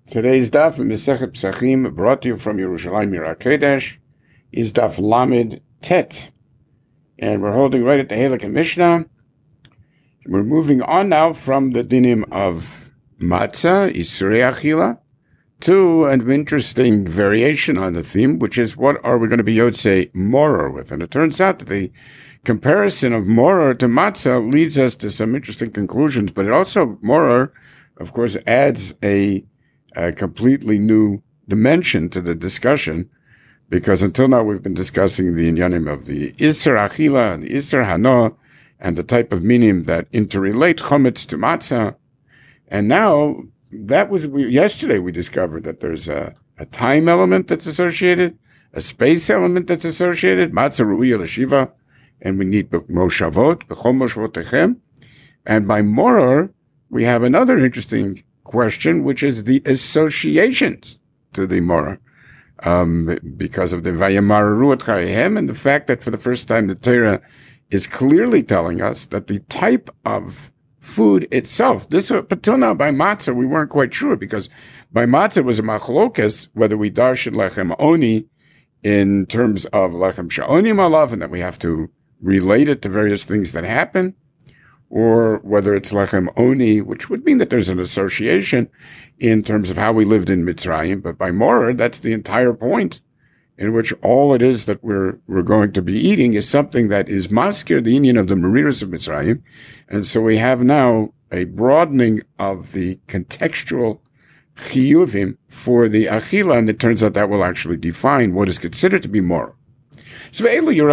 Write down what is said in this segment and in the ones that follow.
Today's daf in Masechet Pesachim, brought to you from Yerushalayim Yer HaKodesh, is daf Lamed Tet, and we're holding right at the Halakha Mishnah. We're moving on now from the dinim of matzah, Isurei Achila, to an interesting variation on the theme, which is what are we going to be Yotzei Moror with? And it turns out that the comparison of Moror to matzah leads us to some interesting conclusions, but it also, Moror, of course, adds a completely new dimension to the discussion, because until now we've been discussing the inyanim of the Isser Achila and the Isser Hano and the type of minim that interrelate chometz to matzah. And now, yesterday we discovered that there's a time element that's associated, a space element that's associated, matzah ru'iyah l'shiva, and we need moshavot, b'chol moshavotechem. And by Moror, we have another interesting question, which is the associations to the Moror, because of the Vayamaru et Chayehem, and the fact that for the first time the Torah is clearly telling us that the type of food itself, this up till now by matzah we weren't quite sure, because by matzah it was a machlokes whether we darshan lechem oni in terms of lechem sha'oni malav, and that we have to relate it to various things that happen, or whether it's lechem oni, which would mean that there's an association in terms of how we lived in Mitzrayim. But by Moror, that's the entire point, in which all it is that we're going to be eating is something that is maskir, the inyan of the Mariras of Mitzrayim. And so we have now a broadening of the contextual chiyuvim for the achila, and it turns out that will actually define what is considered to be Moror. The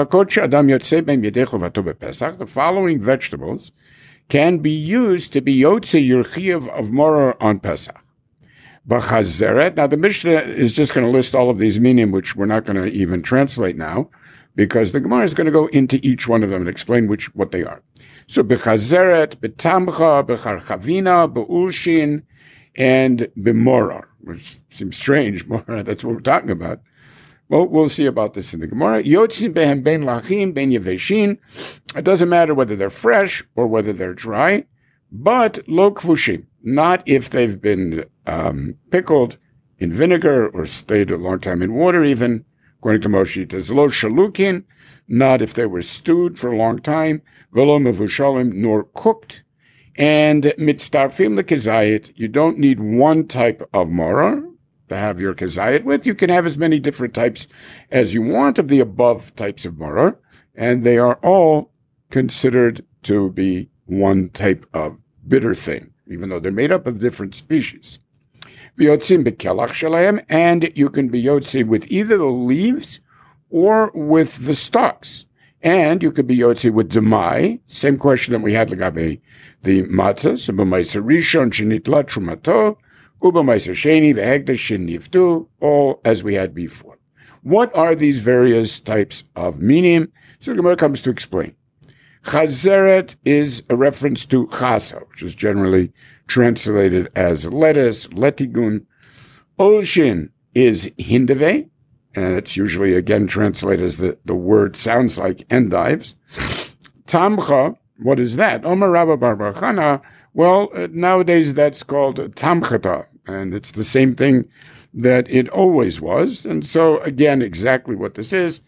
following vegetables can be used to be Yotzei your chiyuv of Moror on Pesach. B'chazeret. Now the Mishnah is just going to list all of these minim, which we're not going to even translate now, because the Gemara is going to go into each one of them and explain what they are. So b'chazeret, b'tamcha, b'charchavina, b'ulshin, and b'moror, which seems strange. Moror, that's what we're talking about. Well, we'll see about this in the Gemara. Yotzim behem ben lachim, ben yeveshin. It doesn't matter whether they're fresh or whether they're dry, but lo kvushim, not if they've been pickled in vinegar or stayed a long time in water even, according to Moshe. It is lo shalukin, not if they were stewed for a long time, velo mevushalim, nor cooked. And mitztarfim lekazayit, you don't need one type of moror to have your kazayit with. You can have as many different types as you want of the above types of moror, and they are all considered to be one type of bitter thing, even though they're made up of different species. V'yotzim bekelach shalaim, and you can be yotzi with either the leaves or with the stalks. And you could be yotzi with demai, same question that we had legabe the matzah, so b'maiser rishon shenitla trumato, ub'maiser sheni v'hegdash sheniftu, all as we had before. What are these various types of minim? So the Gemara comes to explain. Chazeret is a reference to chasa, which is generally translated as lettuce, letigun. Olshin is hindave, and it's usually again translated as the word sounds like endives. Tamcha, what is that? Omer Rabba bar bar Chana, well, nowadays that's called tamchata, and it's the same thing that it always was. And so again, exactly what this is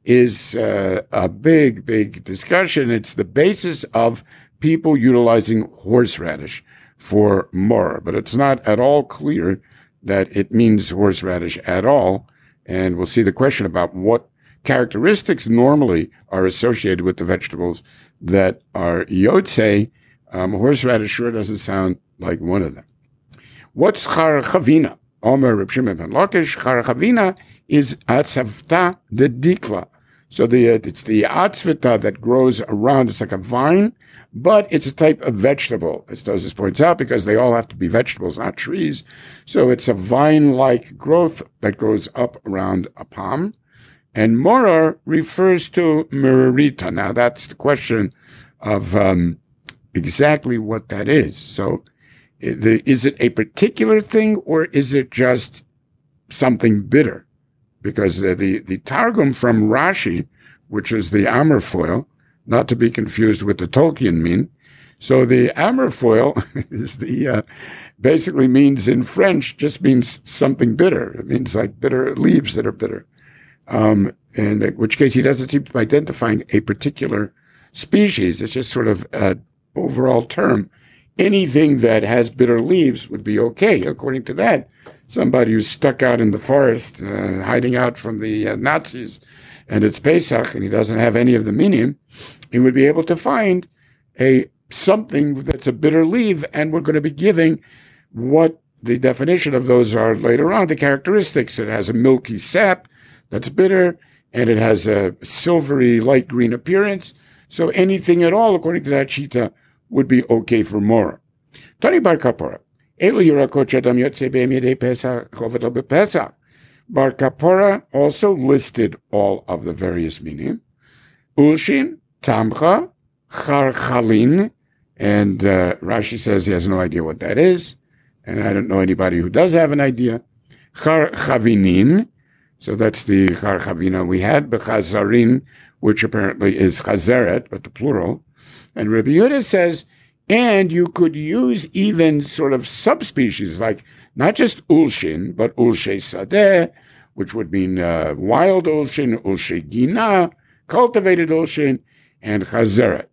a big, big discussion. It's the basis of people utilizing horseradish for moror, but it's not at all clear that it means horseradish at all. And we'll see the question about what characteristics normally are associated with the vegetables that are yotzei. Horseradish sure doesn't sound like one of them. What's charchavina? Omer Reb Shimon ben Lakish. Charchavina is atzavta de dikla. So it's the atzvita that grows around. It's like a vine, but it's a type of vegetable, as Tosfos points out, because they all have to be vegetables, not trees. So it's a vine-like growth that goes up around a palm. And moror refers to merita. Now, that's the question of exactly what that is. So is it a particular thing, or is it just something bitter? Because the Targum from Rashi, which is the Amor foil, not to be confused with the Tolkien mean, So the amerfoil is basically means in French, just means something bitter. It means like bitter leaves that are bitter. In which case he doesn't seem to be identifying a particular species. It's just sort of an overall term. Anything that has bitter leaves would be okay. According to that, somebody who's stuck out in the forest, hiding out from the Nazis, and it's Pesach, and he doesn't have any of the minim, he would be able to find something that's a bitter leaf, and we're going to be giving what the definition of those are later on, the characteristics. It has a milky sap that's bitter, and it has a silvery light green appearance. So anything at all, according to that shita, would be okay for Mora. Tani Bar Kapora. Elu Yirakot Shadam Yotze Be'em Yedei Pesach Chovato BePesach. Bar Kapora also listed all of the various minim. Ulshin, Tamcha, Charchalin, and Rashi says he has no idea what that is, and I don't know anybody who does have an idea. Charchavinin, so that's the Charchavina we had, Bechazarin, which apparently is Chazeret, but the plural. And Rabbi Yehuda says, and you could use even sort of subspecies, like not just Ulshin, but Ulshe Sadeh, which would mean wild Ulshin, Ulshe Gina, cultivated Ulshin, and Chazeret.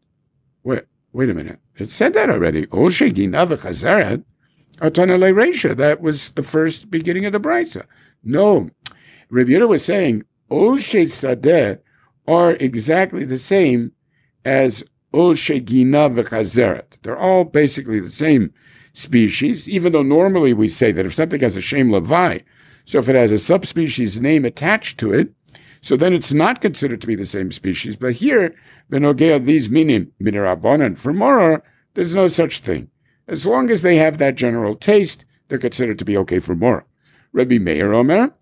Wait a minute. It said that already. Ulshe Gina v'Chazeret, Atanale Reisha. That was the first beginning of the Brisa. No. Rabbi Yehuda was saying, Ulshe Sadeh are exactly the same as Ulshe Gina v'Chazeret. They're all basically the same species, even though normally we say that if something has a Shem Levi, so if it has a subspecies name attached to it, so then it's not considered to be the same species. But here, Benogea, these minim, minirabonan, for Mora, there's no such thing. As long as they have that general taste, they're considered to be okay for Mora. Rabbi Meir Omer,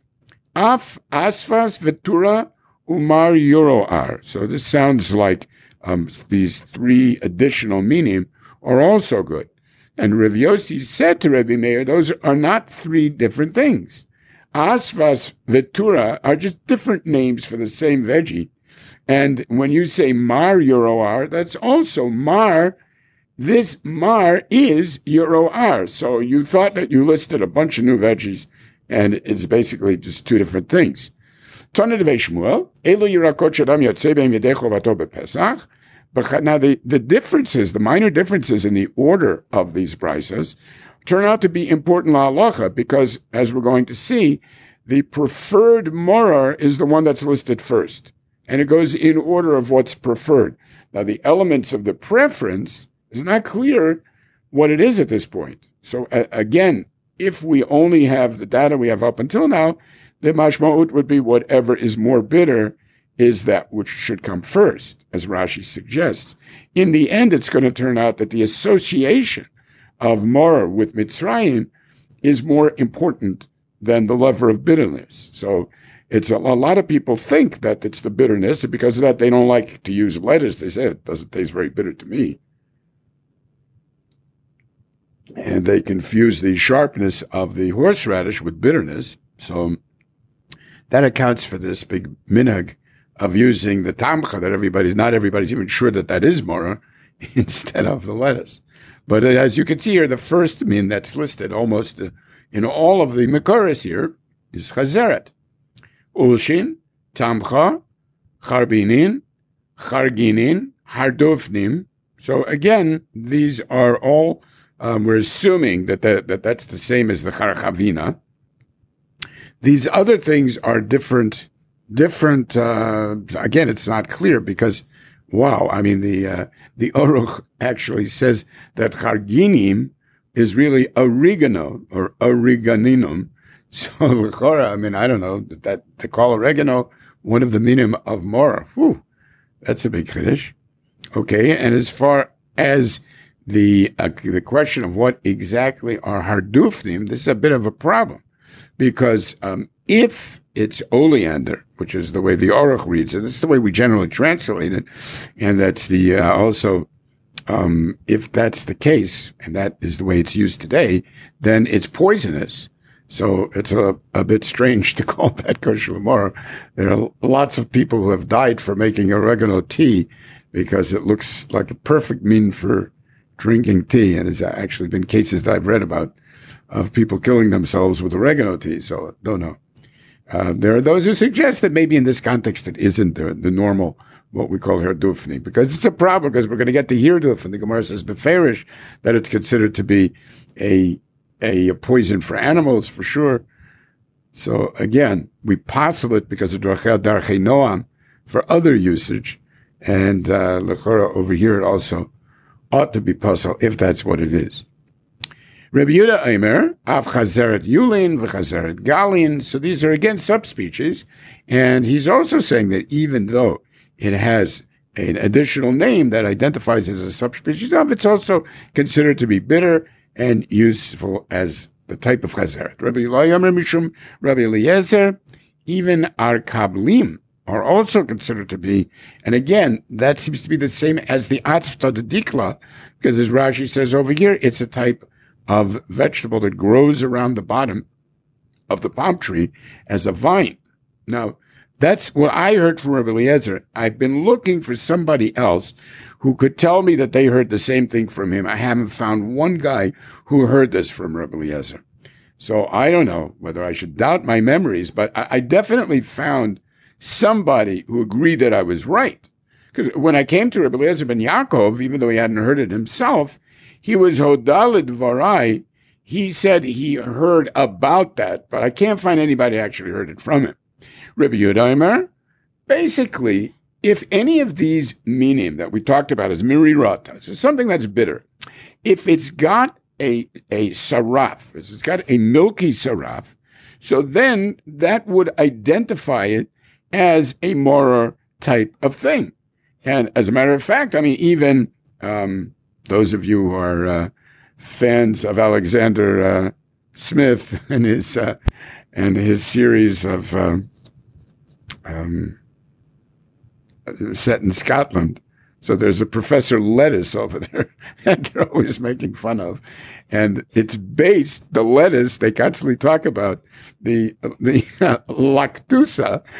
Af Asfas Vetura Umar Yuroar. So this sounds like these three additional minim are also good. And Rav Yossi said to Rabbi Meir, those are not three different things. Asfas Vetura are just different names for the same veggie. And when you say Mar Yuroar, that's also Mar. This Mar is Yuroar. So you thought that you listed a bunch of new veggies, and it's basically just two different things. Tana Devei Shmuel, Elo Yirakot Shadam Yotzei Be'em Yedei Chovato BePesach. But now the differences, the minor differences in the order of these brises turn out to be important la'alacha because, as we're going to see, the preferred morar is the one that's listed first. And it goes in order of what's preferred. Now, the elements of the preference is not clear what it is at this point. So, again, if we only have the data we have up until now, the mashma'ut would be whatever is more bitter is that which should come first, as Rashi suggests. In the end, it's going to turn out that the association of Mor with Mitzrayim is more important than the level of bitterness. So it's a lot of people think that it's the bitterness, and because of that, they don't like to use lettuce. They say it doesn't taste very bitter to me. And they confuse the sharpness of the horseradish with bitterness. So that accounts for this big minhag of using the tamcha that not everybody's even sure that is mora instead of the lettuce. But as you can see here, the first min that's listed almost in all of the Mikoros here is chazeret. Ulshin, tamcha, charbinin, charginin, hardofnim. So again, these are all, we're assuming that that's the same as the charchavina. These other things are different, again, it's not clear because, wow, I mean, the Aruch actually says that charginim is really oregano or oreganinum. So, I mean, I don't know, that to call oregano one of the minim of Mora, that's a big chiddush. Okay, and as far as the question of what exactly are hardufnim, this is a bit of a problem. Because if it's oleander, which is the way the Aruch reads it, it's the way we generally translate it, and that's the also, if that's the case, and that is the way it's used today, then it's poisonous. So it's a bit strange to call that kosher lamar. There are lots of people who have died for making oregano tea because it looks like a perfect mean for drinking tea, and there's actually been cases that I've read about of people killing themselves with oregano tea, so don't know. There are those who suggest that maybe in this context it isn't the normal, what we call herdufni, because it's a problem, because we're going to get to hirduf, and the Gemara says beferish that it's considered to be a poison for animals, for sure. So again, we possible it because of darchei noam for other usage, and lechora over here it also ought to be puzzle if that's what it is. Rabbi Yehuda Eimer, Av Chazeret Yulin, V'Chazeret Galin. So these are again subspecies. And he's also saying that even though it has an additional name that identifies as a subspecies of, it's also considered to be bitter and useful as the type of Chazeret. Rabbi Yehuda Mishum, Rabbi Eliezer, even Arkablim are also considered to be, and again, that seems to be the same as the Atzvta de Dikla, because as Rashi says over here, it's a type of vegetable that grows around the bottom of the palm tree as a vine. Now, that's what I heard from Rabbi Eliezer. I've been looking for somebody else who could tell me that they heard the same thing from him. I haven't found one guy who heard this from Rabbi Eliezer. So I don't know whether I should doubt my memories, but I definitely found somebody who agreed that I was right. Because when I came to Rabbi Eliezer ben Yaakov, even though he hadn't heard it himself, he was Hodalid Varai. He said he heard about that, but I can't find anybody who actually heard it from him. Rabbi Yehuda, basically, if any of these minim that we talked about as mirirata, so something that's bitter, if it's got a saraf, if it's got a milky saraf, so then that would identify it as a morer type of thing. And as a matter of fact, I mean, even those of you who are fans of Alexander Smith and his series of set in Scotland. So there's a Professor Lettuce over there that they're always making fun of. And it's based, the lettuce, they constantly talk about the lactusa,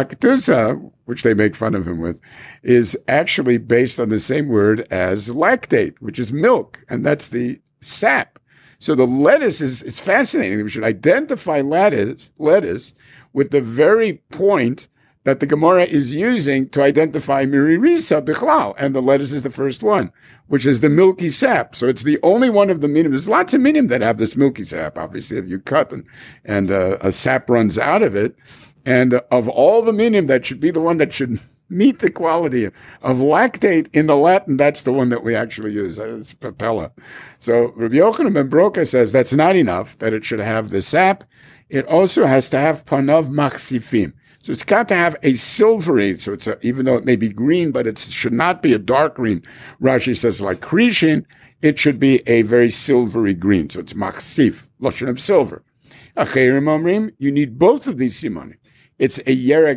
which they make fun of him with, is actually based on the same word as lactate, which is milk. And that's the sap. So the lettuce it's fascinating. We should identify lettuce with the very point that the Gemara is using to identify miririsa bichlal, and the lettuce is the first one, which is the milky sap. So it's the only one of the minim. There's lots of minim that have this milky sap, obviously, that you cut and a sap runs out of it. And of all the minim, that should be the one that should meet the quality of lactate in the Latin, that's the one that we actually use. It's papella. So Rabbi Yochanan ben Broka says that's not enough, that it should have the sap. It also has to have panav machsifim. So it's got to have a silvery, so even though it may be green, but it should not be a dark green. Rashi says like krishin, it should be a very silvery green. So it's machsif, lashon of silver. Acherim omrim, you need both of these simonim. It's a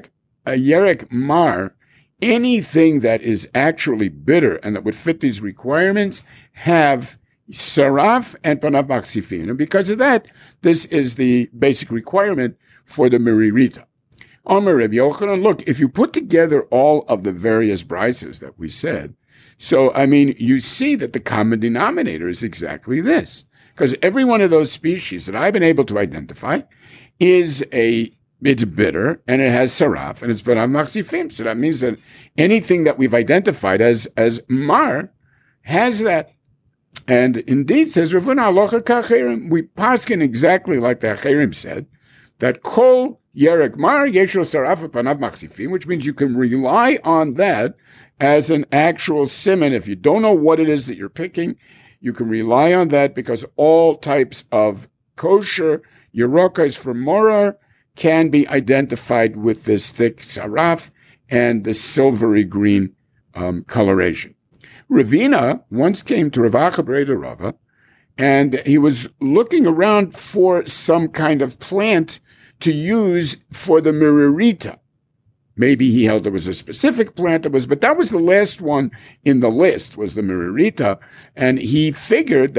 yerek mar. Anything that is actually bitter and that would fit these requirements have saraf and panav machsifin. And because of that, this is the basic requirement for the miririta. Omer Rabbi Yochanan, look, if you put together all of the various brises that we said, so, I mean, you see that the common denominator is exactly this. Because every one of those species that I've been able to identify it's bitter, and it has saraf, and it's panav machsifim. So that means that anything that we've identified as mar has that. And indeed, says Ravuna Alocha Kacherim, we paskin exactly like the Acherim said, that kol yerek mar yeshlo saraf panav machsifim, which means you can rely on that as an actual siman. If you don't know what it is that you're picking, you can rely on that because all types of kosher yerokas from morar can be identified with this thick saraf and the silvery green coloration. Ravina once came to Rav Acha Breda Rava, and he was looking around for some kind of plant to use for the miririta. Maybe he held there was a specific plant but that was the last one in the list, was the miririta, and he figured that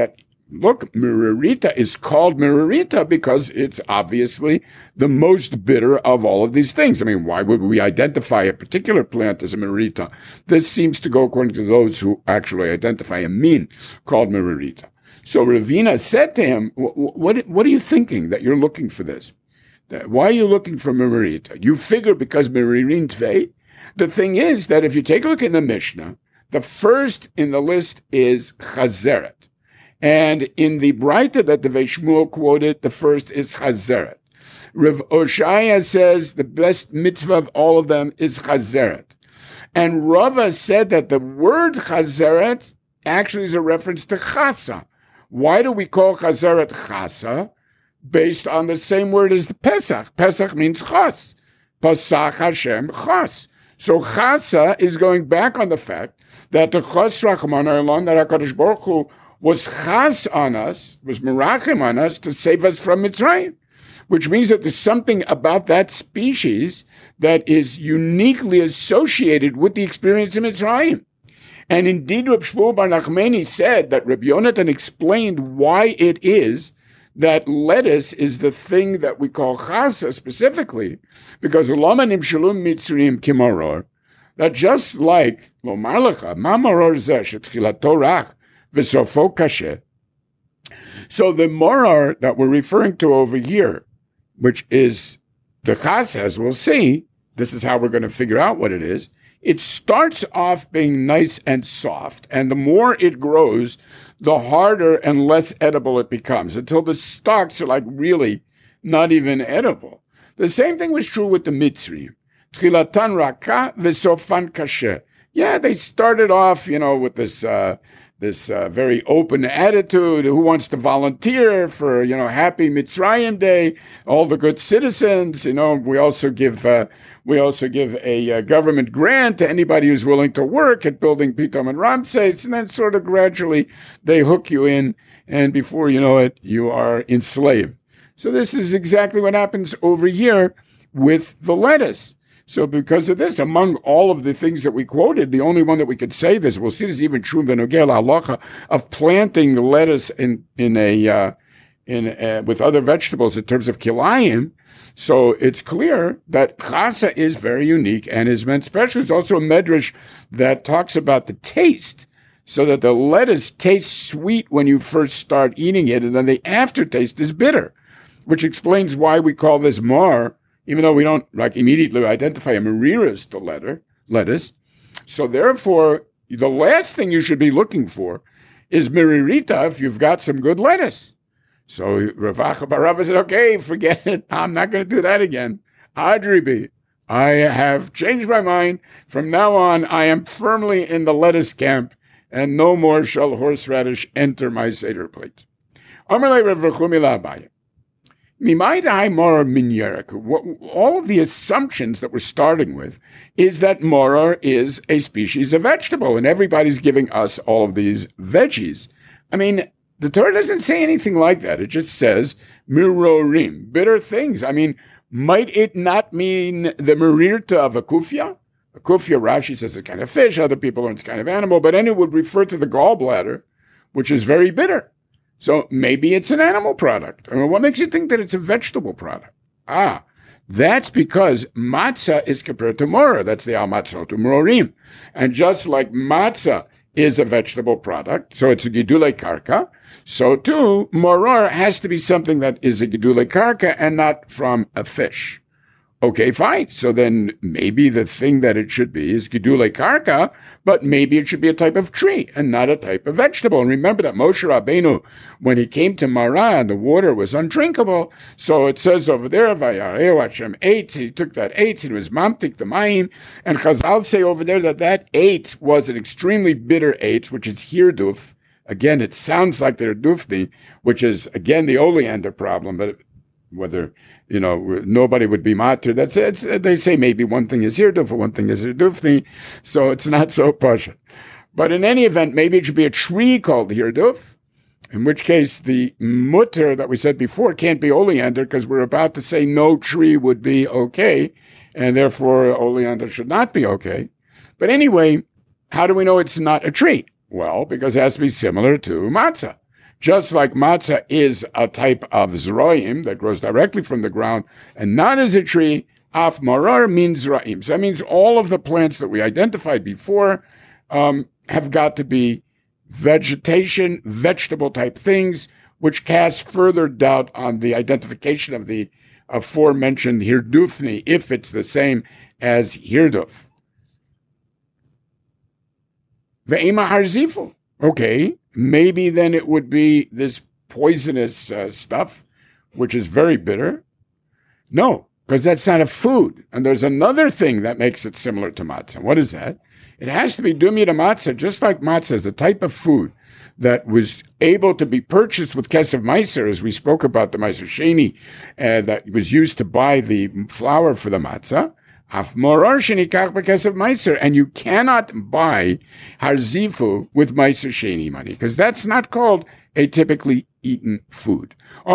look, Miririta is called Miririta because it's obviously the most bitter of all of these things. I mean, why would we identify a particular plant as a Miririta? This seems to go according to those who actually identify a min called Miririta. So Ravina said to him, what are you thinking that you're looking for this? Why are you looking for Miririta? You figure because Miririn Tvei? The thing is that if you take a look in the Mishnah, the first in the list is Chazeret. And in the Braita that the Shmuel quoted, the first is Chazeret. Rav Oshaya says the best mitzvah of all of them is Chazeret. And Rava said that the word Chazeret actually is a reference to Chasa. Why do we call Chazeret Chasa? Based on the same word as the Pesach. Pesach means Chas. Pasach Hashem Chas. So Chasa is going back on the fact that the Chas Rachman Elon, that HaKadosh Baruch Hu was Chas on us, was Merachim on us to save us from Mitzrayim, which means that there's something about that species that is uniquely associated with the experience of Mitzrayim. And indeed, Reb Shmuel Bar Nachmani said that Reb Yonatan explained why it is that lettuce is the thing that we call chasa specifically, because Lama Nimshalum Mitzrayim Kimoror, that just like Lomar Lecha, Mamoror Zeh Shetchilato Rach V'Sofo Kasher. So the moror that we're referring to over here, which is the chasa, as we'll see, this is how we're going to figure out what it is. It starts off being nice and soft, and the more it grows, the harder and less edible it becomes, until the stalks are like really not even edible. The same thing was true with the Mitzrayim. Tchilatan raka v'sofan kasher. Yeah, they started off, with this very open attitude. Who wants to volunteer for, Happy Mitzrayim Day? All the good citizens. We also give a government grant to anybody who's willing to work at building Pitom and Ramses, and then sort of gradually they hook you in, and before you know it, you are enslaved. So this is exactly what happens over here with the lettuce. So because of this, among all of the things that we quoted, the only one that we could say this, we'll see this is even true in Benogel Halacha of planting lettuce with other vegetables in terms of kilayim. So it's clear that chasa is very unique and is meant special. There's also a medrash that talks about the taste, so that the lettuce tastes sweet when you first start eating it, and then the aftertaste is bitter, which explains why we call this mar, even though we don't immediately identify a mariras to lettuce. So therefore, the last thing you should be looking for is miririta if you've got some good lettuce. So Rav Acha bar Rava said, okay, forget it. I'm not going to do that again. Adribi, I have changed my mind. From now on, I am firmly in the lettuce camp, and no more shall horseradish enter my Seder plate. Amalei Rav Rechumi La'abaye. All of the assumptions that we're starting with is that moror is a species of vegetable, and everybody's giving us all of these veggies. I mean, the Torah doesn't say anything like that. It just says mirorim, bitter things. I mean, might it not mean the merirta of a kufya? A kufya, Rashi says, it's kind of fish. Other people are it's kind of animal. But then it would refer to the gallbladder, which is very bitter. So maybe it's an animal product. I mean, what makes you think that it's a vegetable product? That's because matzah is compared to moror. That's the al matzot u'mrorim. And just like matzah is a vegetable product, so it's a gidulei karka, so too, moror has to be something that is a gidulei karka and not from a fish. Okay, fine. So then maybe the thing that it should be is gidulei karka, but maybe it should be a type of tree and not a type of vegetable. And remember that Moshe Rabbeinu, when he came to Marah, the water was undrinkable. So it says over there, Vayareu Hashem eitz, he took that eitz, and it was mamtik the mayim. And Chazal say over there that eitz was an extremely bitter eitz, which is hirduf. Again, it sounds like they're dufni, which is, again, the oleander problem, but whether, nobody would be matir. That's it. They say maybe one thing is hirduf, one thing is hirdufni, so it's not so pasha. But in any event, maybe it should be a tree called hirduf, in which case the mutter that we said before can't be oleander, because we're about to say no tree would be okay, and therefore oleander should not be okay. But anyway, how do we know it's not a tree? Well, because it has to be similar to matzah. Just like matzah is a type of zroim that grows directly from the ground and not as a tree, af marar means zraim. So that means all of the plants that we identified before have got to be vegetation, vegetable type things, which cast further doubt on the identification of the aforementioned hirdufni, if it's the same as hirduf. Ve'ema harzifu. Okay, maybe then it would be this poisonous stuff, which is very bitter. No, because that's not a food. And there's another thing that makes it similar to matzah. What is that? It has to be dumya to matzah, just like matzah is a type of food that was able to be purchased with kesef meiser, as we spoke about the meiser sheni, that was used to buy the flour for the matzah. And you cannot buy harzifu with meiser sheni money, because that's not called a typically eaten food.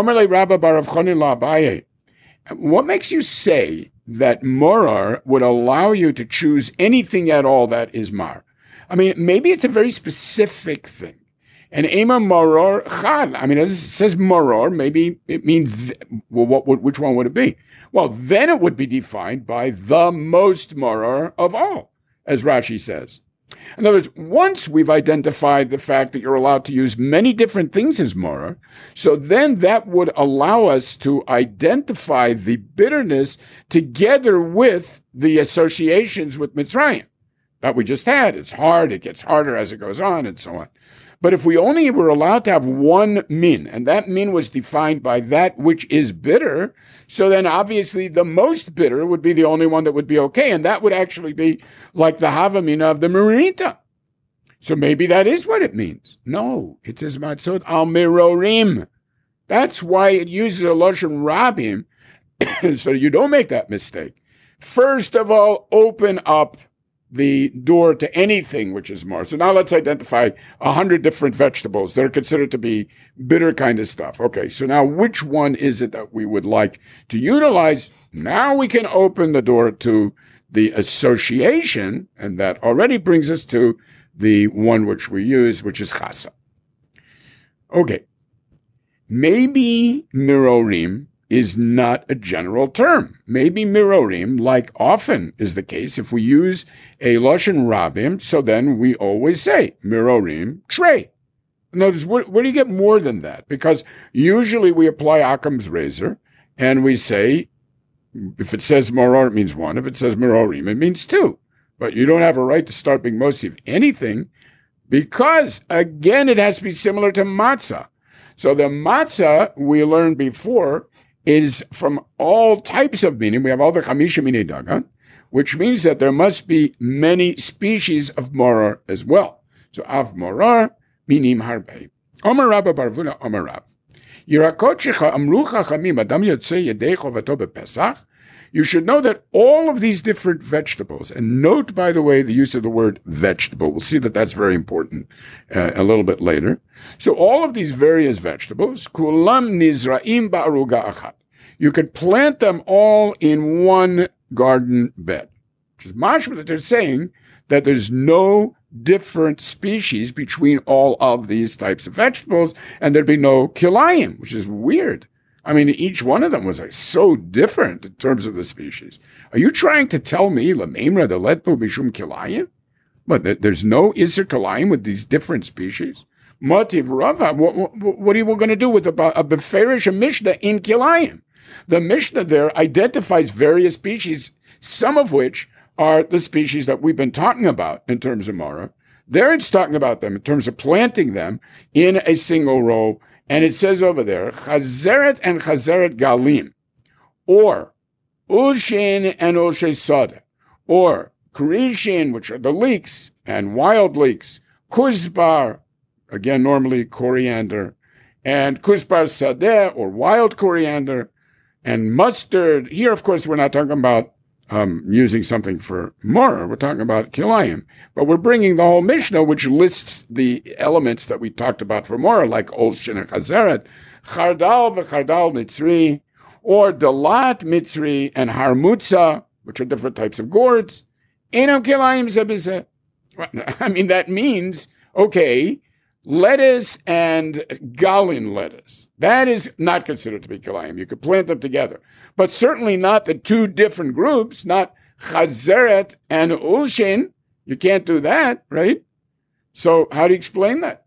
What makes you say that morar would allow you to choose anything at all that is mar? I mean, maybe it's a very specific thing. And ema maror chad. I mean, as it says maror, maybe it means, which one would it be? Well, then it would be defined by the most maror of all, as Rashi says. In other words, once we've identified the fact that you're allowed to use many different things as maror, so then that would allow us to identify the bitterness together with the associations with Mitzrayim that we just had. It's hard, it gets harder as it goes on, and so on. But if we only were allowed to have one min, and that min was defined by that which is bitter, so then obviously the most bitter would be the only one that would be okay, and that would actually be like the havamina of the Marinita. So maybe that is what it means. No, it says matzot al mirorim. That's why it uses a lashon rabim, so you don't make that mistake. First of all, open up the door to anything which is mar. So now let's identify 100 different vegetables that are considered to be bitter kind of stuff. Okay, so now which one is it that we would like to utilize? Now we can open the door to the association, and that already brings us to the one which we use, which is chasa. Okay, maybe mirorim is not a general term. Maybe mirorim, like often is the case, if we use a lashon rabim, so then we always say mirorim trey. In other words, where do you get more than that? Because usually we apply Occam's razor, and we say, if it says maror, it means one. If it says mirorim, it means two. But you don't have a right to start being mostly of anything, because, again, it has to be similar to matzah. So the matzah, we learned before, is from all types of meaning. We have all the chamisha minei dagan, which means that there must be many species of maror as well. So av maror minim harbe. Omer Rabba Barvuna Omer Rab. Yirakot shecha amru chachamim adam yotzei yedei chovato bepesach. You should know that all of these different vegetables, and note, by the way, the use of the word vegetable. We'll see that that's very important a little bit later. So all of these various vegetables, kulam nizraim ba'aruga achat. You could plant them all in one garden bed, which is mashma that they're saying that there's no different species between all of these types of vegetables, and there'd be no kilayim, which is weird. I mean, each one of them was like so different in terms of the species. Are you trying to tell me Lamemra the Letpo Mishum Kilayim? But there's no Isser Kilayim with these different species? Motiv Rava, what are you going to do with a Beferish Mishnah in Kilayim? The Mishnah there identifies various species, some of which are the species that we've been talking about in terms of Mara. There it's talking about them in terms of planting them in a single row. And it says over there, Chazeret and Chazeret Galim, or Ushin and Ushe Sada, or Kurishin, which are the leeks and wild leeks, Kuzbar, again, normally coriander, and Kuzbar Sadeh, or wild coriander, and mustard. Here, of course, we're not talking about using something for Mora. We're talking about Kilayim. But we're bringing the whole Mishnah, which lists the elements that we talked about for Mora, like Olshin and Chazeret, Chardal v'Chardal Mitzri, or Dalat Mitzri and Harmutza, which are different types of gourds. Enam Kilayim Zebizeh. I mean, that means, okay, lettuce and galin lettuce. That is not considered to be kilayim. You could plant them together, but certainly not the two different groups, not chazeret and ulshin. You can't do that, right? So how do you explain that?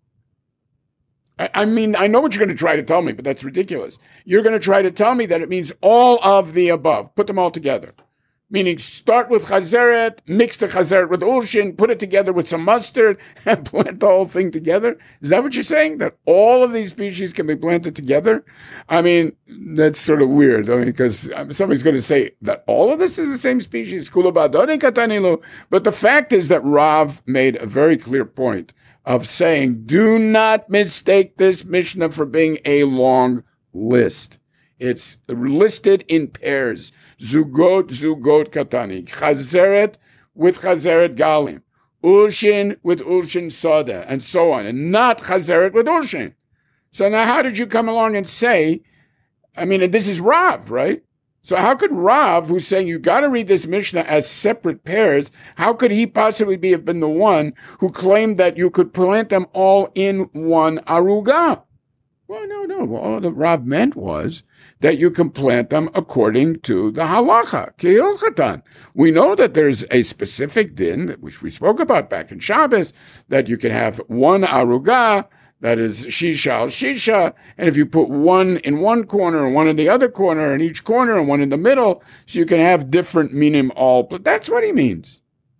I mean, I know what you're going to try to tell me, but that's ridiculous. You're going to try to tell me that it means all of the above. Put them all together. Meaning start with chazeret, mix the chazeret with ulshin, put it together with some mustard, and plant the whole thing together? Is that what you're saying? That all of these species can be planted together? I mean, that's sort of weird, because somebody's going to say that all of this is the same species. But the fact is that Rav made a very clear point of saying, do not mistake this Mishnah for being a long list. It's listed in pairs. Zugot katani. Chazeret with chazeret galim. Ulshin with ulshin soda, and so on. And not chazeret with ulshin. So now how did you come along and say, I mean, and this is Rav, right? So how could Rav, who's saying you got to read this Mishnah as separate pairs, how could he possibly have been the one who claimed that you could plant them all in one aruga? Well, no. All that Rav meant was that you can plant them according to the halacha, kehilchatan. We know that there's a specific din, which we spoke about back in Shabbos, that you can have one aruga, that is shisha al shisha, and if you put one in one corner and one in the other corner, and each corner and one in the middle, so you can have different minim all. But that's what he means.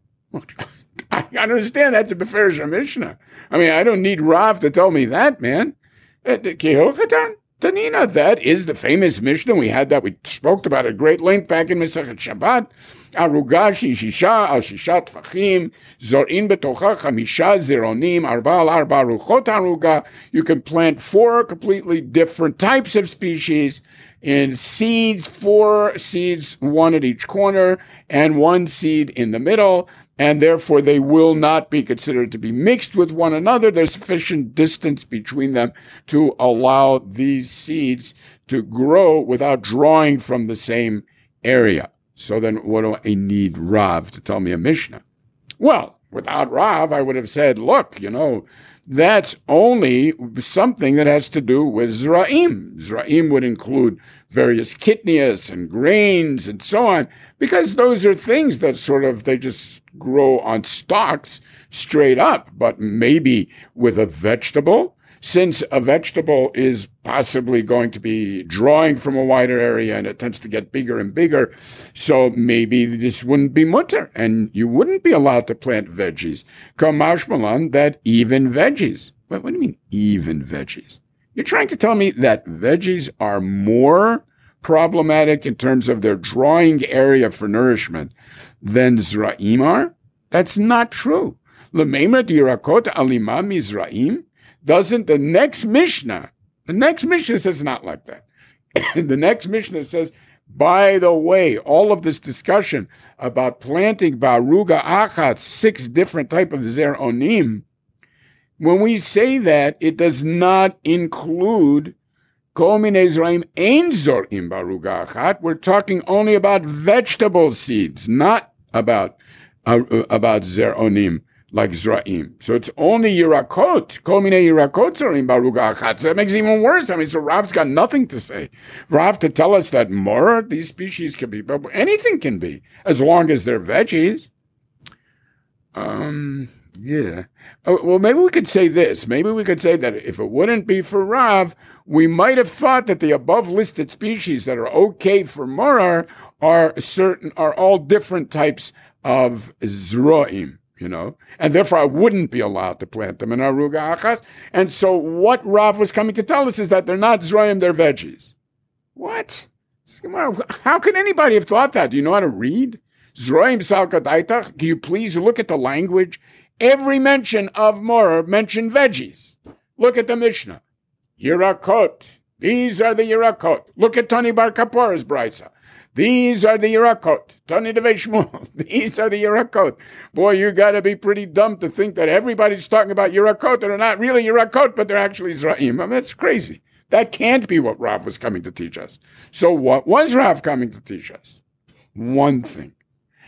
I understand that's a Beferish Mishnah. I mean, I don't need Rav to tell me that, man. Kehilchatan? Tanina, that is the famous Mishnah. We spoke about at great length back in Masechet Shabbat. Aruga shisha al shisha tfachim, zorin betocha chamisha zeronim, arba al arba ruchot aruga. You can plant 4 completely different types of species in seeds, 4 seeds, 1 at each corner, and 1 seed in the middle. And therefore they will not be considered to be mixed with one another. There's sufficient distance between them to allow these seeds to grow without drawing from the same area. So then what do I need Rav to tell me a Mishnah? Well, without Rav, I would have said, look, that's only something that has to do with Zra'im. Zra'im would include various kitnias and grains and so on, because those are things that they just grow on stalks straight up. But maybe with a vegetable, since a vegetable is possibly going to be drawing from a wider area and it tends to get bigger and bigger, so maybe this wouldn't be mutter and you wouldn't be allowed to plant veggies. Kamash malan, that even veggies. What do you mean even veggies? You're trying to tell me that veggies are more problematic in terms of their drawing area for nourishment than Zra'im are? That's not true. L'meimer dirakot alima mizra'im. Doesn't the next Mishnah says not like that. The next Mishnah says, by the way, all of this discussion about planting baruga achat, 6 different type of zeronim, when we say that, it does not include kol minei zraim ein zorim baruga achat. We're talking only about vegetable seeds, not about zeronim like zraim. So it's only yirakot. Kol minei yirakot zorim baruga achat. So that makes it even worse. I mean, so Rav's got nothing to say. Rav to tell us that more, these species can be, but anything can be, as long as they're veggies. Yeah. Well, maybe we could say this. Maybe we could say that if it wouldn't be for Rav, we might have thought that the above listed species that are okay for morar are all different types of zroim, and therefore I wouldn't be allowed to plant them in aruga achas. And so what Rav was coming to tell us is that they're not zroim, they're veggies. What? How could anybody have thought that? Do you know how to read? Zroim salkadaitach. Can you please look at the language? Every mention of morar mentioned veggies. Look at the Mishnah. Yirakot. These are the Yirakot. Look at Tani Bar Kapora's brisa. These are the Yirakot. Tani Devei Shmuel. These are the Yirakot. Boy, you got to be pretty dumb to think that everybody's talking about Yirakot that are not really Yirakot, but they're actually Zra'im. I mean, that's crazy. That can't be what Rav was coming to teach us. So what was Rav coming to teach us? One thing.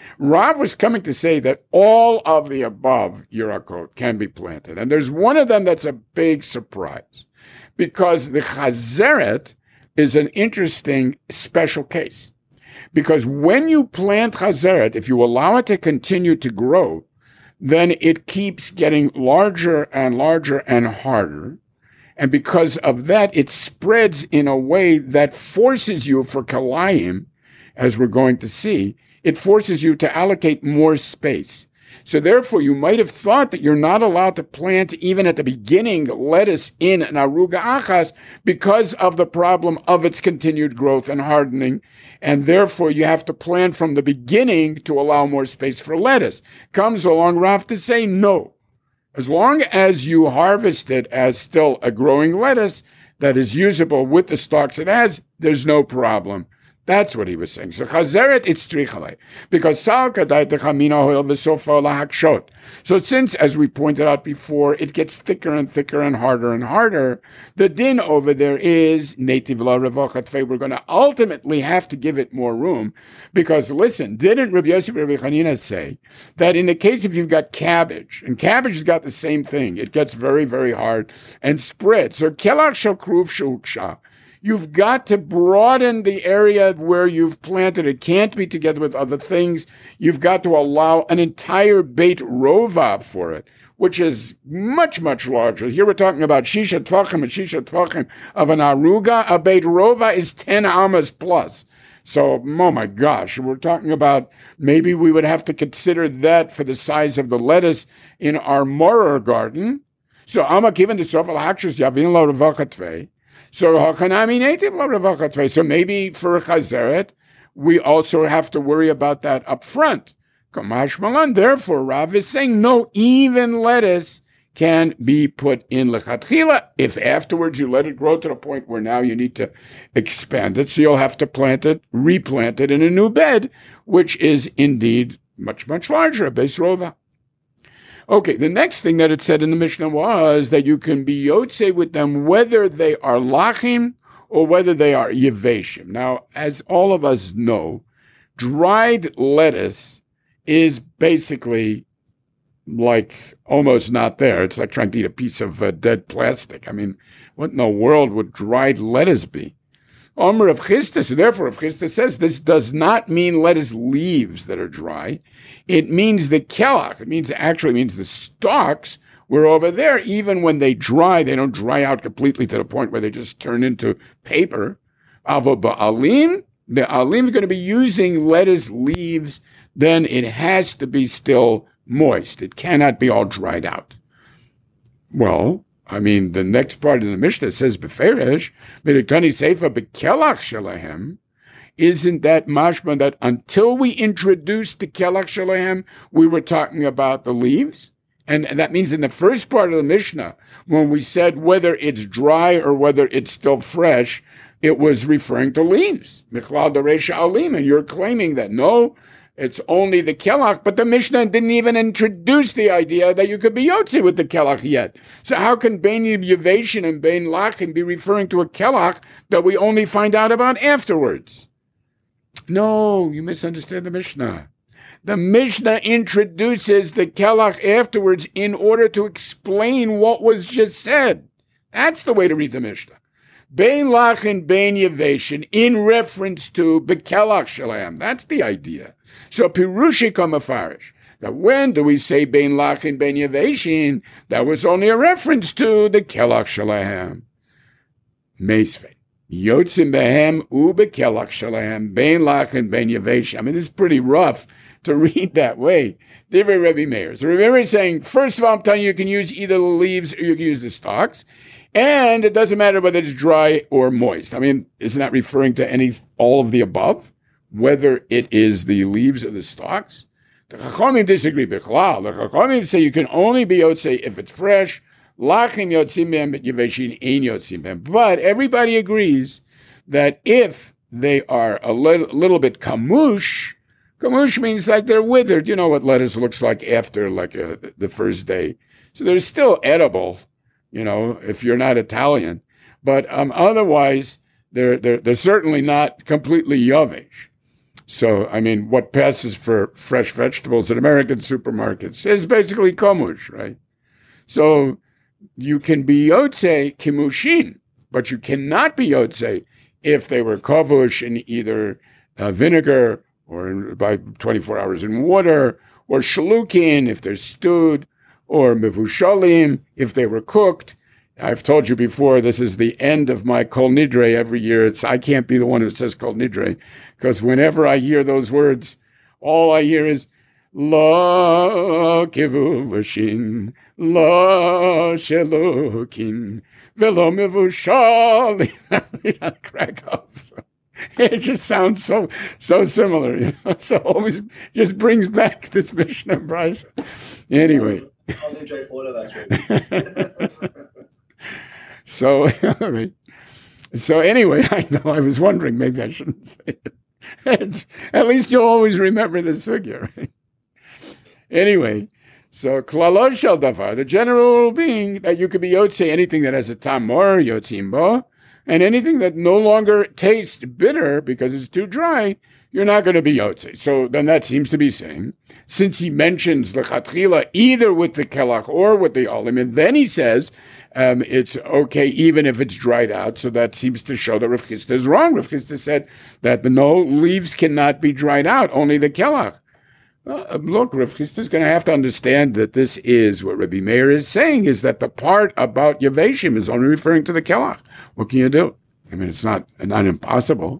Rav was coming to say that all of the above Yirakot can be planted. And there's one of them that's a big surprise, because the Chazeret is an interesting special case. Because when you plant Chazeret, if you allow it to continue to grow, then it keeps getting larger and larger and harder. And because of that, it spreads in a way that forces you, for Kalayim, as we're going to see, it forces you to allocate more space. So therefore, you might have thought that you're not allowed to plant, even at the beginning, lettuce in an aruga achas because of the problem of its continued growth and hardening. And therefore, you have to plant from the beginning to allow more space for lettuce. Comes along Rav to say, no. As long as you harvest it as still a growing lettuce that is usable with the stalks it has, there's no problem. That's what he was saying. So Chazeret it's trichale. Because Sal Kadai Techamina Hoil V'Sofa Lahakshot. So since, as we pointed out before, it gets thicker and thicker and harder, the din over there is Native La Revochat. We're going to ultimately have to give it more room. Because listen, didn't Rabbi Yossi Rabbi Chanina say that in the case if you've got cabbage, and cabbage has got the same thing, it gets very, very hard and spreads. So Kelach Shakruv Shuksha. You've got to broaden the area where you've planted. It can't be together with other things. You've got to allow an entire Beit Rova for it, which is much, much larger. Here we're talking about Shisha Tvachim and Shisha Tvachim of an Aruga. A Beit Rova is 10 amas plus. So, oh my gosh, we're talking about maybe we would have to consider that for the size of the lettuce in our Morer garden. So, Ama given the Sofal Hakshus Yavin Lo Revachatvei. So maybe for a Chazeret, we also have to worry about that up front. Kamash Malan. Therefore, Rav is saying no, even lettuce can be put in lechatchila if afterwards you let it grow to the point where now you need to expand it. So you'll have to plant it, replant it in a new bed, which is indeed much, much larger, a Beis Rova. Okay, the next thing that it said in the Mishnah was that you can be yotze with them whether they are lachim or whether they are yeveshim. Now, as all of us know, dried lettuce is basically like almost not there. It's like trying to eat a piece of dead plastic. I mean, what in the world would dried lettuce be? Omer of Chisda, so therefore Rav Chisda says this does not mean lettuce leaves that are dry. It means the kelach. It actually means the stalks were over there. Even when they dry, they don't dry out completely to the point where they just turn into paper. Avo ba'alim, the alim is going to be using lettuce leaves, then it has to be still moist. It cannot be all dried out. Well, I mean, the next part of the Mishnah says, Beferish, Midiktani Seifa Bekelach Shalahem, isn't that mashma that until we introduced the Kelach Shalahem, we were talking about the leaves? And that means in the first part of the Mishnah, when we said whether it's dry or whether it's still fresh, it was referring to leaves. Michlal Daresha Alim, and you're claiming that no, it's only the kelach, but the Mishnah didn't even introduce the idea that you could be yotze with the kelach yet. So how can Bein Yeveshin and Bein Lachim be referring to a kelach that we only find out about afterwards? No, you misunderstand the Mishnah. The Mishnah introduces the kelach afterwards in order to explain what was just said. That's the way to read the Mishnah. Bein Lachin, Bein Yeveshin, in reference to Bekelach Shalem. That's the idea. So Pirushi Kamafarish, that when do we say Bein Lachin, Bein Yeveshin? That was only a reference to the Kelach Shalem. Meisvei. Yotzim Behem U Bekelach Shalem, Bein Lachin, Bein Yeveshin. I mean, this is pretty rough to read that way. Divrei Rebbe Meir. So Rebbe Meir is saying, first of all, I'm telling you, you can use either the leaves or you can use the stalks. And it doesn't matter whether it's dry or moist. I mean, isn't that referring to all of the above? Whether it is the leaves or the stalks? The Chachamim disagree. Bichlal. The Chachamim say you can only be yotzei if it's fresh. Lachim yotzim behem, but yeveshin ein yotzim behem. But everybody agrees that if they are a little bit kamush means like they're withered. You know what lettuce looks like after the first day. So they're still edible. You know, if you're not Italian, but otherwise they're certainly not completely yavish. So, I mean, what passes for fresh vegetables in American supermarkets is basically komush, right? So you can be yotze kimushin, but you cannot be yotze if they were kavush in either vinegar or by 24 hours in water, or shalukin if they're stewed, or mevushalim if they were cooked. I've told you before, this is the end of my kol nidre every year. I can't be the one who says kol nidre, because whenever I hear those words, all I hear is lo kivuvashin, lo shelukin, velo mevushalim. I crack up. It just sounds so similar, So always just brings back this Mishnah Brisa. Anyway. So, all right. So anyway, I know I was wondering, maybe I shouldn't say it. At least you'll always remember the sugya, right? Anyway, so klalot shel davar, the general being that you could be yotze anything that has a tamor, yotzim bo, and anything that no longer tastes bitter because it's too dry, you're not going to be yotze. So then that seems to be saying, since he mentions the chatchila either with the kelach or with the olim, and then he says it's okay even if it's dried out. So that seems to show that Rav Chisda is wrong. Rav Chisda said that no leaves cannot be dried out, only the kelach. Look, Rav Chisda is going to have to understand that this is what Rabbi Meir is saying, is that the part about Yaveshim is only referring to the kelach. What can you do? I mean, it's not impossible.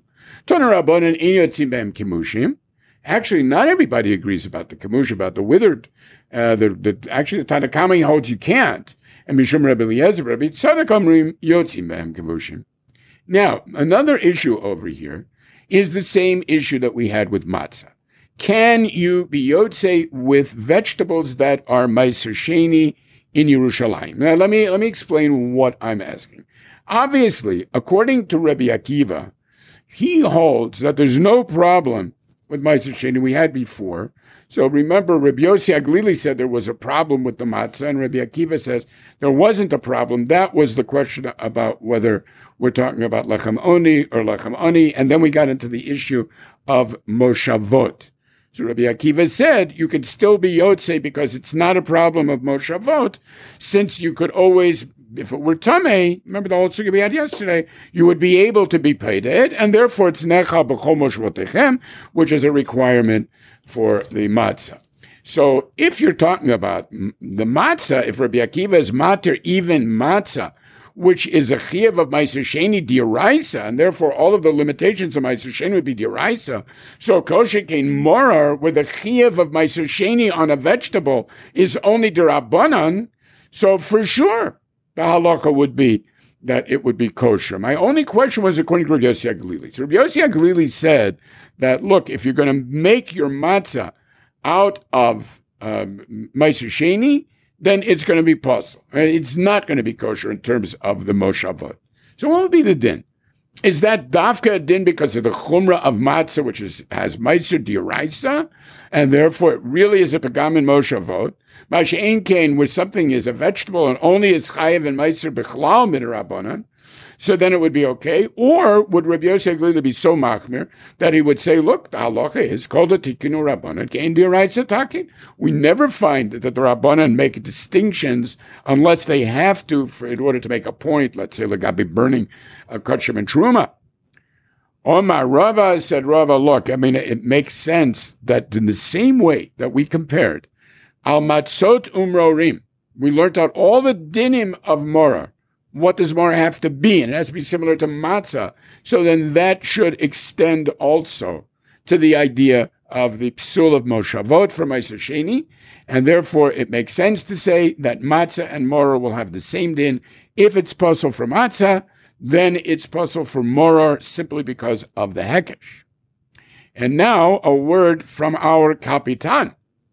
Actually, not everybody agrees about the kimush, about the withered. Actually, the Tanna Kamma holds you can't. And Mishum Rabbi Eliezer, Rabbi Tzadok Omrim Yotzim Behem Kimushim. Now, another issue over here is the same issue that we had with matzah. Can you be yotze with vegetables that are meiser sheni in Yerushalayim? Now, let me explain what I'm asking. Obviously, according to Rabbi Akiva, he holds that there's no problem with meiser sheni we had before. So remember, Rabbi Yossi Aglili said there was a problem with the matzah, and Rabbi Akiva says there wasn't a problem. That was the question about whether we're talking about lechem oni or lechem ani, and then we got into the issue of moshavot. So Rabbi Akiva said you could still be yotze because it's not a problem of moshavot, since you could always, if it were tamei, remember the whole sugya we had yesterday, you would be able to be paid it, and therefore it's nechal b'chol moshavotechem, which is a requirement for the matzah. So if you're talking about the matzah, if Rabbi Akiva is mater even matzah, which is a chiyuv of meiser sheni dioraisa, and therefore all of the limitations of meiser sheni would be dioraisa. So koshekein morar, where the chiyuv of meiser sheni on a vegetable is only derabanan, so for sure the halacha would be that it would be kosher. My only question was according to Rabbi Yossi Aglili. So Rabbi Yossi Aglili said that, look, if you're going to make your matzah out of meiser sheni, then it's going to be possible. It's not going to be kosher in terms of the moshavot. So what would be the din? Is that dafka a din because of the chumrah of matzah, which has meiser dioraisa, and therefore it really is a pagam in moshavot? Masha'en kain, where something is a vegetable and only is chayiv and meiser bichlal midrabanan, so then it would be okay. Or would Rabbi Yossi Aglili be so machmir that he would say, look, the halacha is called a tikunu rabbanan kein dioraisa takin. We never find that the rabbanan make distinctions unless they have to in order to make a point, let's say, legabi burning a kosher and truma. Omar Rava said, Rava, look, I mean, it makes sense that in the same way that we compared al matzot umrorim, we learned out all the dinim of Morah. What does Morah have to be? And it has to be similar to matzah. So then that should extend also to the idea of the psul of moshavot for meiser sheni. And therefore it makes sense to say that matzah and Morah will have the same din. If it's possible for matzah, then it's possible for Morah simply because of the hekesh. And now a word from our kapitan.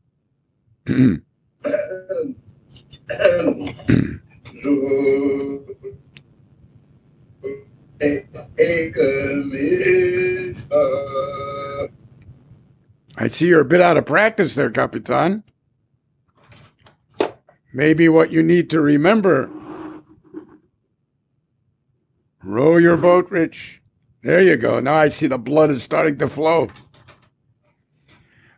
I see you're a bit out of practice there, Capitan. Maybe what you need to remember. Row your boat, Rich. There you go. Now I see the blood is starting to flow.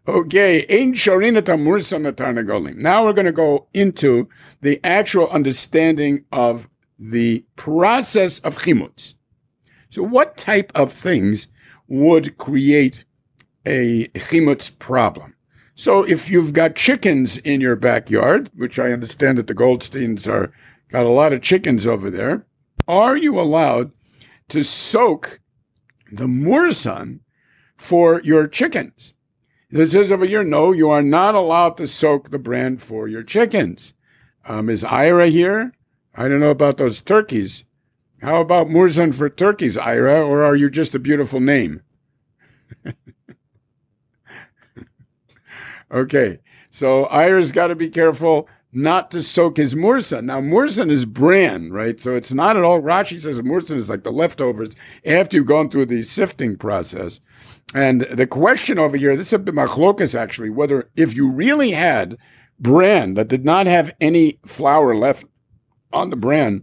Okay, Ein Shorinat Amursa Matarnagolim. Now we're going to go into the actual understanding of the process of chimutz. So what type of things would create a chimutz problem? So if you've got chickens in your backyard, which I understand that the Goldsteins got a lot of chickens over there, are you allowed to soak the mursan for your chickens? This says over here, no, you are not allowed to soak the bran for your chickens. Is Ira here? I don't know about those turkeys. How about mursan for turkeys, Ira, or are you just a beautiful name? Okay, so Ira's got to be careful not to soak his mursan. Now, mursan is bran, right? So it's not at all. Rashi says mursan is like the leftovers after you've gone through the sifting process. And the question over here, this is a bit machlokas actually, whether if you really had bran that did not have any flour left on the bran,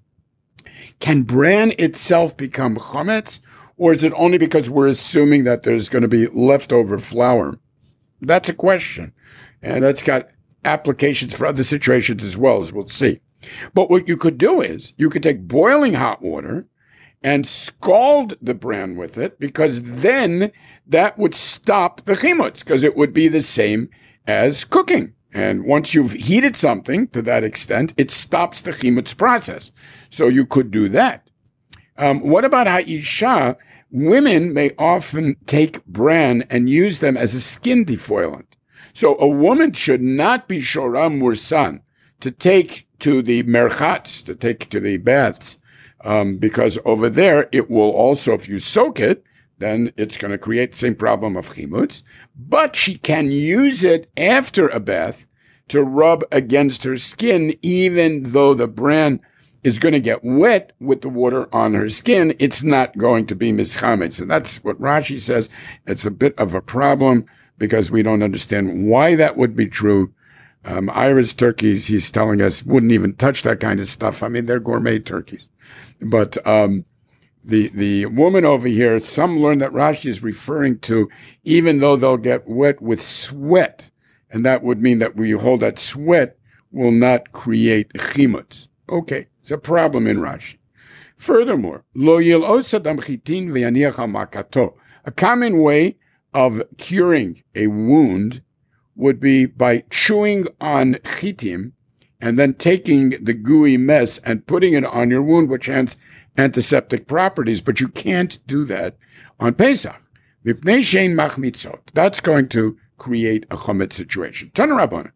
can bran itself become chametz, or is it only because we're assuming that there's going to be leftover flour? That's a question. And that's got applications for other situations as well, as we'll see. But what you could do is you could take boiling hot water and scald the bran with it, because then that would stop the chimutz, because it would be the same as cooking. And once you've heated something to that extent, it stops the chimutz process. So you could do that. What about ha'isha? Women may often take bran and use them as a skin defoliant. So a woman should not be shora mursan to take to the merchatz, to take to the baths, because over there it will also, if you soak it, then it's going to create the same problem of chimutz. But she can use it after a bath to rub against her skin, even though the bran is going to get wet with the water on her skin. It's not going to be mischametz. And that's what Rashi says. It's a bit of a problem because we don't understand why that would be true. Ira's turkeys, he's telling us, wouldn't even touch that kind of stuff. I mean, they're gourmet turkeys. But the woman over here, some learn that Rashi is referring to even though they'll get wet with sweat. And that would mean that when you hold that sweat will not create chimutz. Okay. It's a problem in Rashi. Furthermore, lo yil'os adam chitin v'yaniach makato. A common way of curing a wound would be by chewing on chitim and then taking the gooey mess and putting it on your wound, which has antiseptic properties. But you can't do that on Pesach. Mipnei shein machmitzot. That's going to create a chometz situation. Tana Rabbana.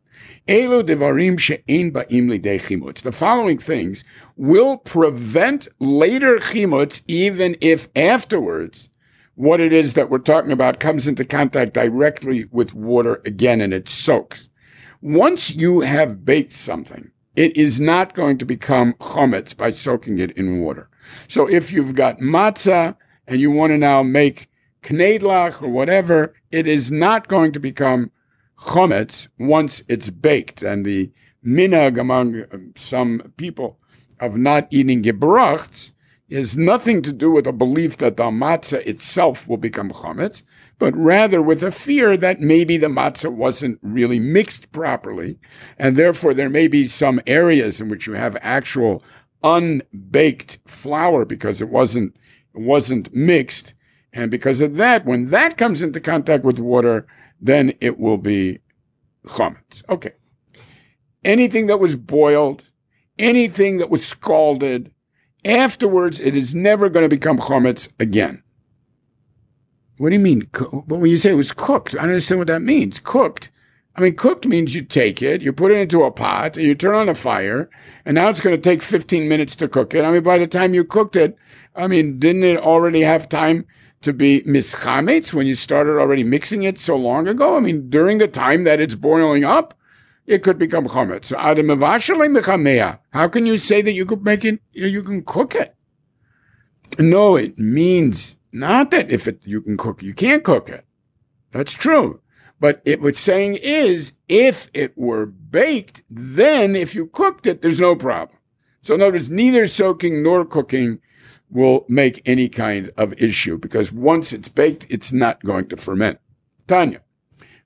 The following things will prevent later chimutz, even if afterwards what it is that we're talking about comes into contact directly with water again and it soaks. Once you have baked something, it is not going to become chometz by soaking it in water. So if you've got matzah and you want to now make knedlach or whatever, it is not going to become chometz once it's baked. And the minhag among some people of not eating gebrachts is nothing to do with a belief that the matzah itself will become chometz, but rather with a fear that maybe the matzah wasn't really mixed properly, and therefore there may be some areas in which you have actual unbaked flour because it wasn't mixed, and because of that, when that comes into contact with water, then it will be chometz. Okay. Anything that was boiled, anything that was scalded, afterwards it is never going to become chometz again. What do you mean? When you say it was cooked, I don't understand what that means. Cooked. I mean, cooked means you take it, you put it into a pot, and you turn on the fire, and now it's going to take 15 minutes to cook it. I mean, by the time you cooked it, I mean, didn't it already have time to be mischametz when you started already mixing it so long ago? I mean, during the time that it's boiling up, it could become chometz. So, how can you say that you could make it, you can cook it? No, it means not that you can cook, you can't cook it. That's true. But what's saying is, if it were baked, then if you cooked it, there's no problem. So in other words, neither soaking nor cooking will make any kind of issue, because once it's baked, it's not going to ferment. Tanya.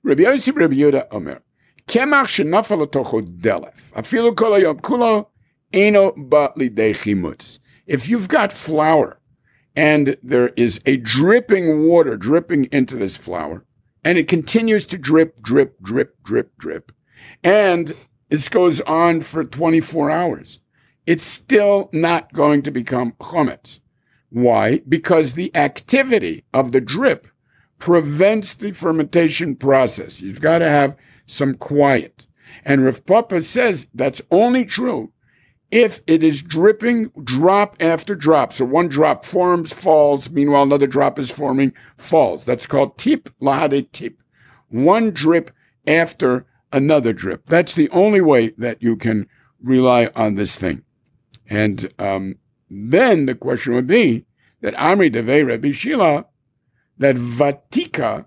Rabbi Yossi Rabbi Yehuda Omer, Kemach shenafal letocho delef, afilu kol hayom kulo, eno ba lidei chimutz. If you've got flour, and there is a dripping water dripping into this flour, and it continues to drip, drip, drip, drip, drip, and this goes on for 24 hours, it's still not going to become chometz. Why? Because the activity of the drip prevents the fermentation process. You've got to have some quiet. And Rav Papa says that's only true if it is dripping drop after drop. So one drop forms, falls, meanwhile another drop is forming, falls. That's called tip lahade tip. One drip after another drip. That's the only way that you can rely on this thing. And then the question would be that Amri Devei Rabbi Shila, that vatika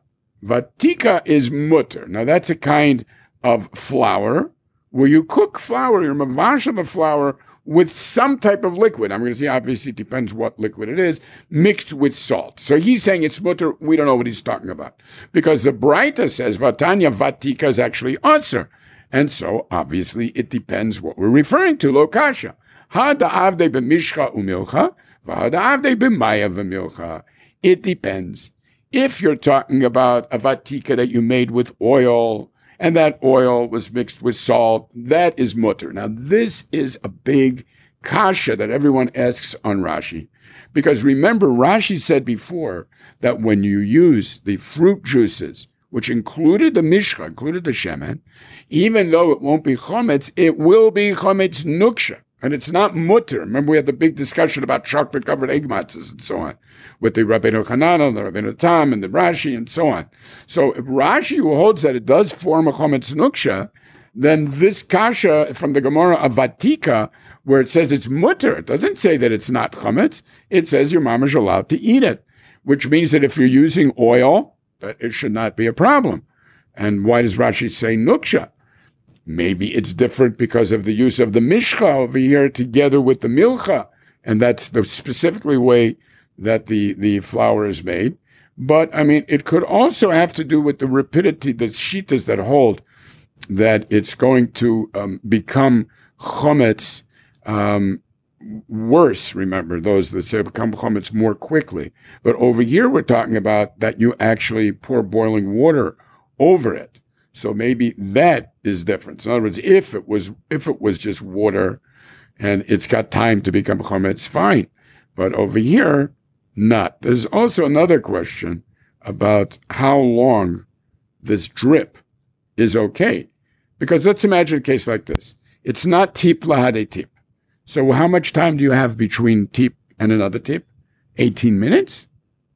is mutter. Now that's a kind of flour where you cook flour, you're mavashel of flour with some type of liquid. I'm going to say, obviously, it depends what liquid it is, mixed with salt. So he's saying it's mutter. We don't know what he's talking about. Because the Braita says, Vatanya vatika is actually aser. And so, obviously, it depends what we're referring to, lo kasha. Ha da'avde b'mishcha u'milcha, va da'avde b'maya v'milcha. It depends. If you're talking about a vatika that you made with oil, and that oil was mixed with salt, that is mutter. Now, this is a big kasha that everyone asks on Rashi. Because remember, Rashi said before that when you use the fruit juices, which included the mishcha, included the shemen, even though it won't be chometz, it will be chometz nuksha. And it's not mutter. Remember, we had the big discussion about chocolate-covered egg matzahs and so on, with the Rabbeinu Hananel, the Rabbeinu Tam, and the Rashi, and so on. So if Rashi, who holds that it does form a chometz nuksha, then this kasha from the Gemara of Vatika, where it says it's mutter, it doesn't say that it's not chometz. It says your mama's allowed to eat it, which means that if you're using oil, that it should not be a problem. And why does Rashi say nuksha? Maybe it's different because of the use of the mishcha over here together with the milcha, and that's the specifically way that the flour is made. But, I mean, it could also have to do with the rapidity, the shitas that hold that it's going to become chometz worse, remember, those that say become chometz more quickly. But over here we're talking about that you actually pour boiling water over it. So maybe that is different. So in other words, if it was just water and it's got time to become chometz, fine. But over here, not. There's also another question about how long this drip is okay. Because let's imagine a case like this. It's not tip lahade tip. So how much time do you have between tip and another tip? 18 minutes?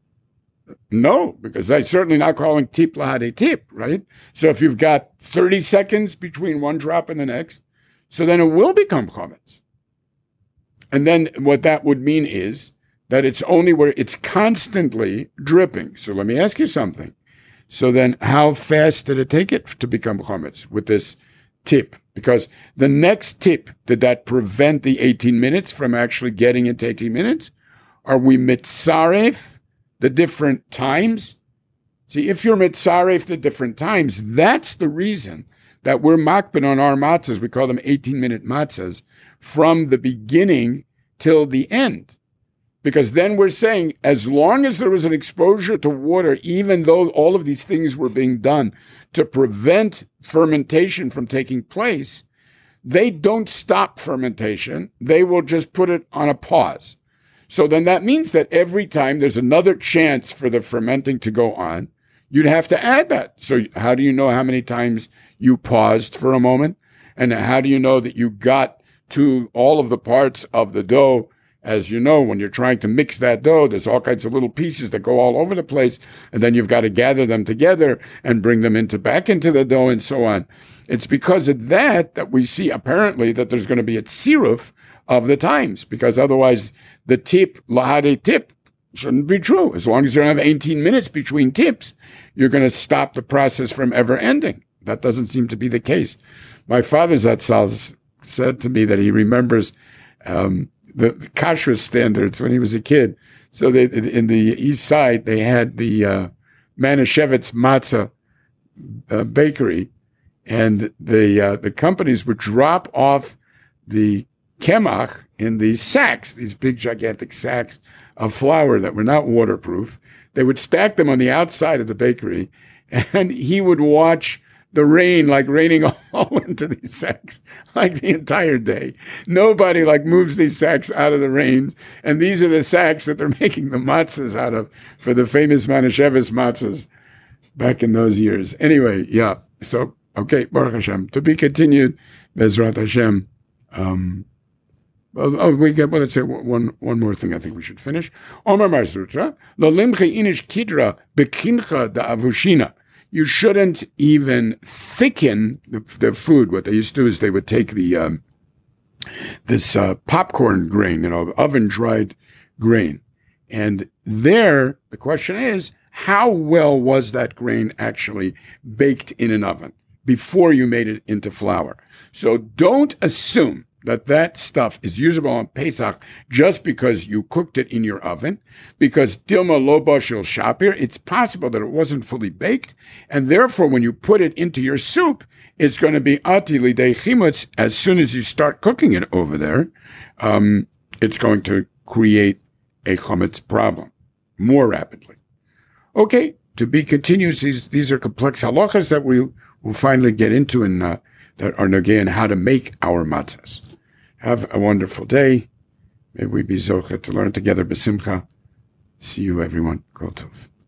No, because I'm certainly not calling tip lahade tip, right? So if you've got 30 seconds between one drop and the next, so then it will become chometz. And then what that would mean is that it's only where it's constantly dripping. So let me ask you something. So then how fast did it take it to become chometz with this tip? Because the next tip, did that prevent the 18 minutes from actually getting into 18 minutes? Are we mitzaref the different times? See, if you're mitzaref the different times, that's the reason that we're makbid on our matzahs. We call them 18-minute matzahs from the beginning till the end. Because then we're saying, as long as there was an exposure to water, even though all of these things were being done to prevent fermentation from taking place, they don't stop fermentation. They will just put it on a pause. So then that means that every time there's another chance for the fermenting to go on, you'd have to add that. So how do you know how many times you paused for a moment? And how do you know that you got to all of the parts of the dough? As you know, when you're trying to mix that dough, there's all kinds of little pieces that go all over the place, and then you've got to gather them together and bring them back into the dough and so on. It's because of that we see apparently that there's going to be a tziruf of the times, because otherwise the tip, lahade tip, shouldn't be true. As long as you don't have 18 minutes between tips, you're going to stop the process from ever ending. That doesn't seem to be the case. My father Zatzal said to me that he remembers the kashrus standards when he was a kid. So in the east side, they had the Manischewitz matzah bakery, and the companies would drop off the kemach in these sacks, these big gigantic sacks of flour that were not waterproof. They would stack them on the outside of the bakery, and he would watch the rain like raining all into these sacks like the entire day. Nobody like moves these sacks out of the rain. And these are the sacks that they're making the matzahs out of for the famous Manischewitz matzahs back in those years. Anyway, yeah. So, okay, Baruch Hashem. To be continued, Bezrat Hashem. Let's say one more thing I think we should finish. Omar Marzutra, Lolimche inish kidra bekincha da avushina. You shouldn't even thicken the food. What they used to do is they would take the this popcorn grain, oven dried grain, and there the question is, how well was that grain actually baked in an oven before you made it into flour? So don't assume that stuff is usable on Pesach just because you cooked it in your oven, because Dilma lo bashil shapir, it's possible that it wasn't fully baked, and therefore when you put it into your soup, it's going to be ati lidei chimutz. As soon as you start cooking it over there, it's going to create a chametz problem more rapidly. Okay, to be continued, these are complex halachas that we will finally get into in that are nogei in how to make our matzahs. Have a wonderful day. May we be zocher to learn together b'simcha. See you, everyone. Kol tov.